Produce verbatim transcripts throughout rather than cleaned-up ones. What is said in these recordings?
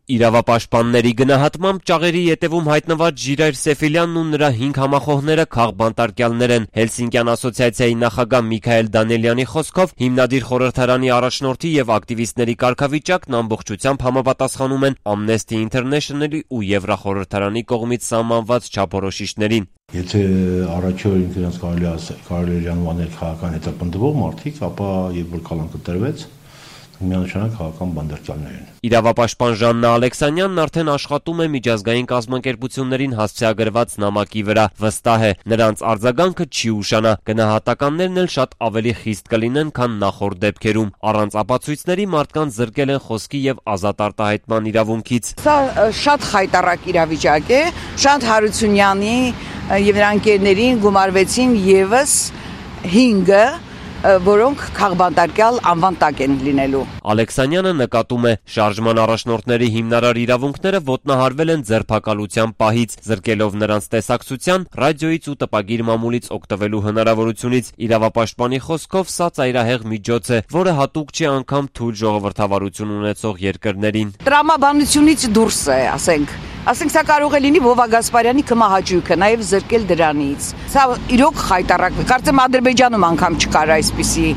Իրավապաշտպանների գնահատմամբ ճաղերի ետևում հայտնված Ժիրայր Սեֆիլյանն ու նրա հինգ համախոհները քաղբանտարկյալներ են։ Հելսինկյան ասոցիացիայի նախագահ Միքայել Դանիելյանի խոսքով հիմնադիր խորհրդարանի առաջնորդի եւ ակտիվիստների կարգավիճակն ամբողջությամբ համապատասխանում են Amnesty International-ի ու Եվրախորհրդարանի կողմից սահմանված չափորոշիչներին։ Եթե առաջի օրին իրենց կարելի է կարելի է անվանել քաղաքական հետապնդվող մարդիկ, ապա երբ որ կալանքը տրվեց, միանշանակ քաղաքական բանդակյալներ են։ Իրավապաշտպան Ժաննա Ալեքսանյանն արդեն աշխատում է միջազգային կազմակերպություններին հասցեագրված նամակի վրա, վստահ է, նրանց արձագանքը չի ուշանա, գնահատականներն էլ շատ ավելի խիստ կլինեն, քան նախորդ դեպքերում։ Առանց ապացույցների մարդկանց զրկել են խոսքի եւ ազատ արտահայտման իրավունքից։ Սա շատ խայտառակ իրավիճակ է, Շանթ Հարությունյանի եւ նրա ընկերներին գումարվեցին եւս հինգը, որոնք քաղբանտարկյալ անվան տակ են լինելու։ Ալեքսանյանը նկատում է, շարժման առաջնորդների հիմնարար իրավունքները ոտնահարվել են ձերբակալության պահից, զրկելով նրանց տեսակցության, ռադիոյից ու տպագիր մամուլից օգտվելու հնարավորությունից։ Իրավապաշտպանի խոսքով սա ծայրահեղ միջոց է, որը հատուկ չի անգամ թույլ ժողովրդավարություն ունեցող երկրներին։ Տրամաբանությունից դուրս է, ասենք։ Ասենք սա կարող է լինի Վովա Գասպարյանի կմահաճույքը, նաև զրկել դրանից։ Սա իրոք խայտառակ է։ Կարծեմ Ադրբեջանում անգամ չկար այսպիսի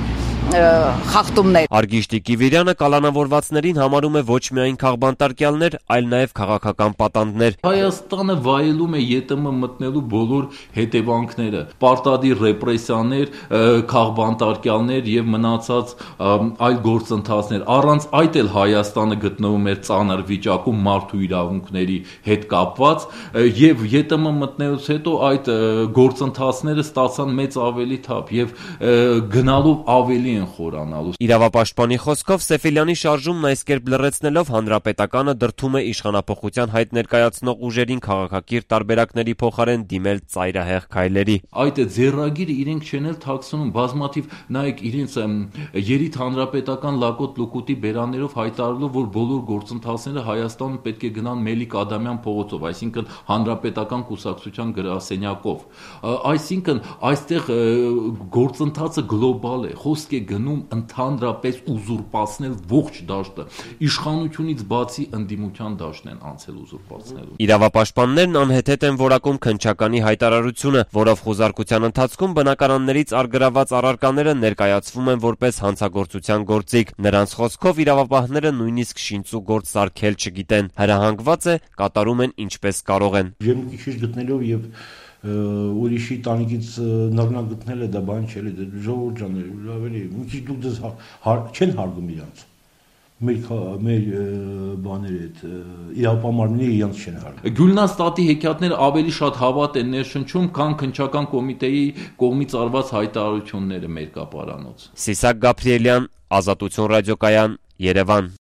խախտումներ։ Արգիշտի Կիվիրյանը կալանավորվածներին համարում է ոչ միայն քաղբանտարկյալներ, այլ նաև քաղաքական պատանդներ։ Հայաստանը վայելում է ԵՏՄ մտնելու բոլոր հետևանքները, պարտադիր ռեպրեսիաներ, քաղբանտարկյալներ եւ մնացած այլ գործընթացներ։ Առանց այդ էլ Հայաստանը գտնվում էր ծանր վիճակում մարդու իրավունքների հետ կապված եւ ԵՏՄ մտնելուց հետո այդ գործընթացները ստացան մեծ ավելի թափ եւ գնալով ավելի խորանալու։ Իրավապաշտպանի խոսքով Սեֆիլյանի շարժումն այս կերպ լռեցնելով հանրապետականը դրդում է իշխանափոխության հայտ ներկայացնող ուժերին քաղաքակիրթ տարբերակների փոխարեն դիմել ծայրահեղ քայլերի։ Այդ ձեռագիրը իրենք չեն էլ թաքցնում, բազմաթիվ նայեք իրենց երիտ հանրապետական լակոտ լուկուտի բերաններով հայտարարելով, որ բոլոր գործընթացները Հայաստանում պետք է գնան Մելիք Ադամյան փողոցով, այսինքն հանրապետական կուսակցության գրասենյակով։ Այսինքն այստեղ գործընթացը գլոբալ է, խոսք է գնում ընդհանրապես ուզուրպացնել ողջ դաշտը, իշխանությունից բացի ընդդիմության դաշտն են անցել ուզուրպացնելու։ Իրավապաշտպաններն անհեթեթ են որակում քննչականի հայտարարությունը, որով խոզարկության ընթացքում բնակարաններից առգրաված առարկաները ներկայացվում են որպես հանցագործության գործիք։ Նրանց խոսքով իրավապահները նույնիսկ շինծու գործ սարքել չգիտեն, հրահանգված է, կատարում են ինչպես կարող են։ Ջեմքի գտնելով եւ ուրիշի տանիքից նռնակ գտնելը դա բան չէ, ժողովուրդ ջան, ավելի մի քիչ դուք դες չեն հարգում իրանց։ Մեր մեր բաները այդ իրավապահարները իրանց չեն հարգում։ Գյուլնաս տատի հեքիաթները ավելի շատ հավատ են ներշնչում, քան քննչական կոմիտեի կողմից արված հայտարարությունները մեր կապարանոց։ Սիսակ Գաբրիելյան, Ազատություն ռադիոկայան, Երևան։